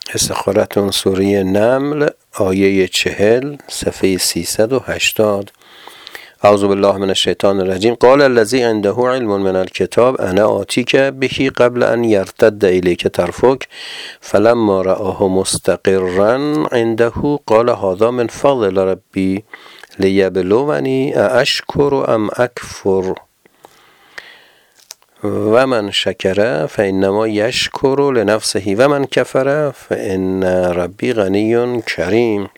استخارتون سوره نمل آیه 40 صفحه 380. اعوذ بالله من الشیطان الرجیم. قال الذی عنده علم من الكتاب انا آتیک به قبل ان یرتد الیک طرفک فلما رآه مستقرا عنده قال هذا من فضل ربی لیبلونی ااشکر ام اکفر و من شکر فانما یشکر لنفسه و من کفر فان ربی غنی کریم.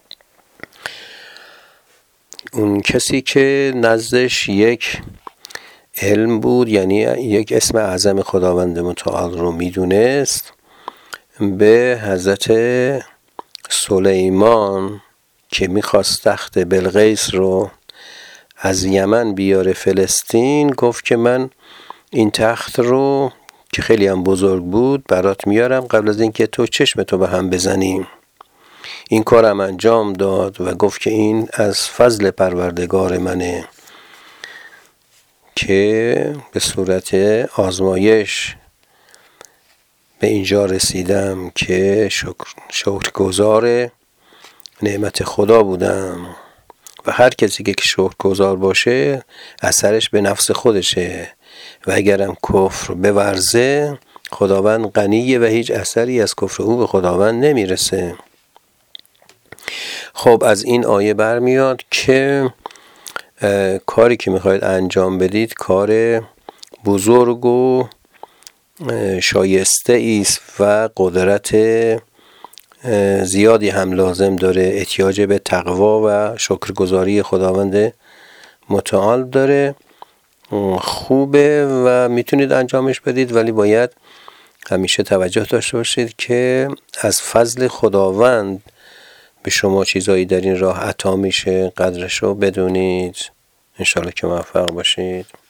اون کسی که نزدش یک علم بود، یعنی یک اسم اعظم خداوند متعال رو میدونست، به حضرت سلیمان که میخواست تخت بلقیس رو از یمن بیاره فلسطین، گفت که من این تخت رو که خیلی هم بزرگ بود برات میارم قبل از اینکه تو چشمتو به هم بزنیم. این کارم انجام داد و گفت که این از فضل پروردگار منه که به صورت آزمایش به اینجا رسیدم که شکرگزار نعمت خدا بودم و هر کسی که شکرگزار باشه اثرش به نفس خودشه و اگرم کفر بورزه خداوند غنیه و هیچ اثری از کفر او به خداوند نمیرسه. خب از این آیه برمیاد که کاری که میخواید انجام بدید کار بزرگ و شایسته است و قدرت زیادی هم لازم داره، احتیاج به تقوا و شکرگزاری خداوند متعال داره. خوبه و میتونید انجامش بدید، ولی باید همیشه توجه داشته باشید که از فضل خداوند به شما چیزایی در این راه عطا میشه، قدرش رو بدونید. انشالله که موفق باشید.